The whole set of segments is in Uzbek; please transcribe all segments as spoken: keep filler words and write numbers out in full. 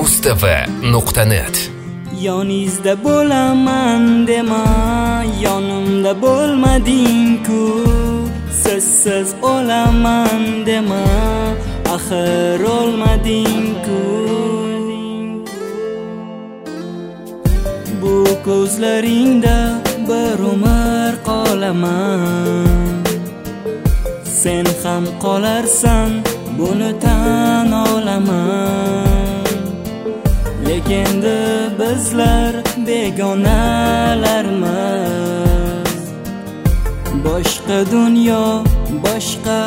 mustafa nuqta net. Yoningizda bo'laman dema, yonimda bo'lmading-ku. Sizsiz o'laman dema, axir o'lmading-ku. Bu ko'zlaringda bir umr qolaman. Sen ham qolarsan, buni tan olaman. Lekin bizlar begonalarmiz. Boshqa dunyo, boshqa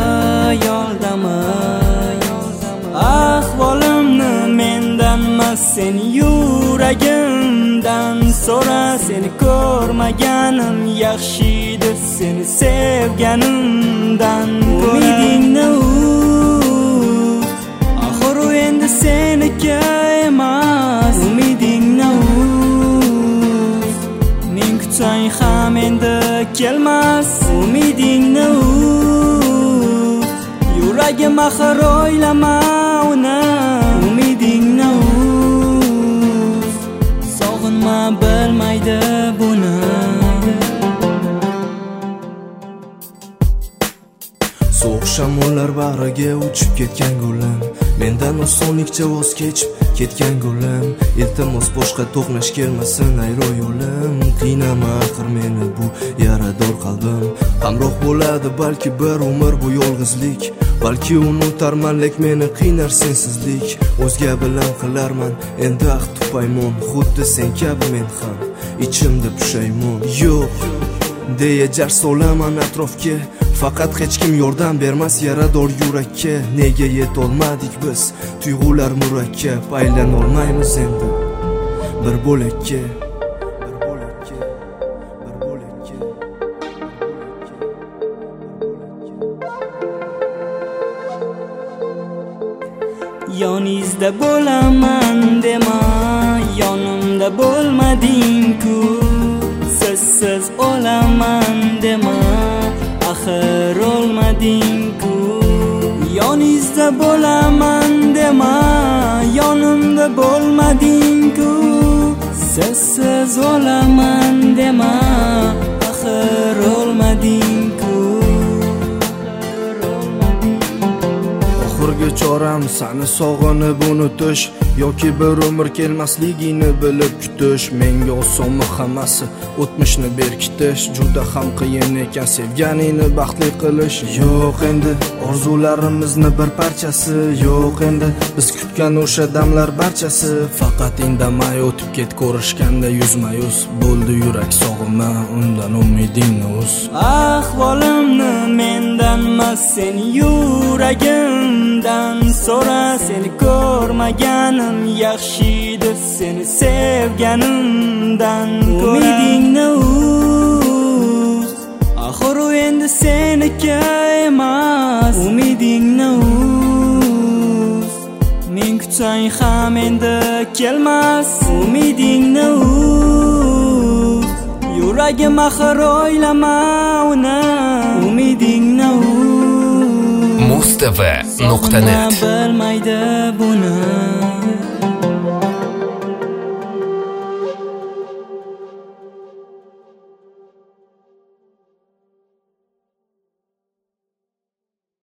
xayoldaman. Ahvolimni mendan emas, sen yuragimdan so'ra. Seni ko'rmaganim yaxshiydi, seni sevganimdan. Umidingni uz, axir u endi seniki emas. Umidingni uz, men kutsang ham endi kelmas. Umidingni uz, yuragim axir o'ylama uni. Umidingni uz, sog'inma bilmaydi buni. So'q shamollar bag'riga uchib ketgan gulim, mendan osonlikcha voz kechib ketgan gulim. Iltimos boshqa to'qnash kelmasin ayro yo'lim. Qiynama axir meni bu yarador qalbim. Hamroh bo'ladi balki bir umr bu yolg'izlik. Balki unutarman, lek meni qiynar sensizlik. O'zga bilan qilarman endi ahd paymon, xuddi sen kabi men ham ichimda pushaymon. Yo'q deya jar solaman atrofga, faqat hech kim yordam bermas yarador yurakka. Nega yetolmadik biz, tuyg'ular murakkab. Aylanolmaymiz endi bir bo'lakka. Yoningizda bo'laman dema, yonimda bo'lmading-ku. Sizsiz o'laman dema, axir o'lmading-ku. Yoningizda bo'laman dema, yonimda bo'lmading-ku. Sizsiz o'laman dema, axir o'lmading-ku. Oxirgi choram seni sog'inib unutish, yoki bir umr kelmasligini bilib kutish. Menga osonmi hammasi o'tmishni berkitish? Juda ham qiyin ekan sevganingni baxtli qilish. Yo'q endi orzularimizni bir parchasi, yo'q endi biz kutgan o'sha damlar barchasi. Faqat indamay o'tib ket ko'rishganda yuzma yuz. Bo'ldi yurak sog'inma, undan umidingni uz. Ahvolimni mendan emas, sen yuragimdan so'ra. Seni ko'rmaganim yaxshiydi, seni sevganimdan. Umidingni uz, axir u endi seniki emas. Umidingni uz, men kutsang ham endi kelmas. Umidingni uz, yuragim axir o'ylama uni. Umidingni uz, mustafa nuqta net. bilmaydi buni.